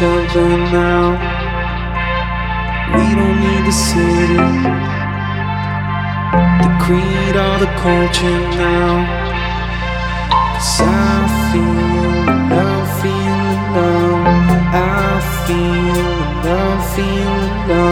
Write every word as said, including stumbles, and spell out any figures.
other now. We don't need the city, the creed or the culture now. 'Cause I feel the love, feel the love. I feel the love, feel the love.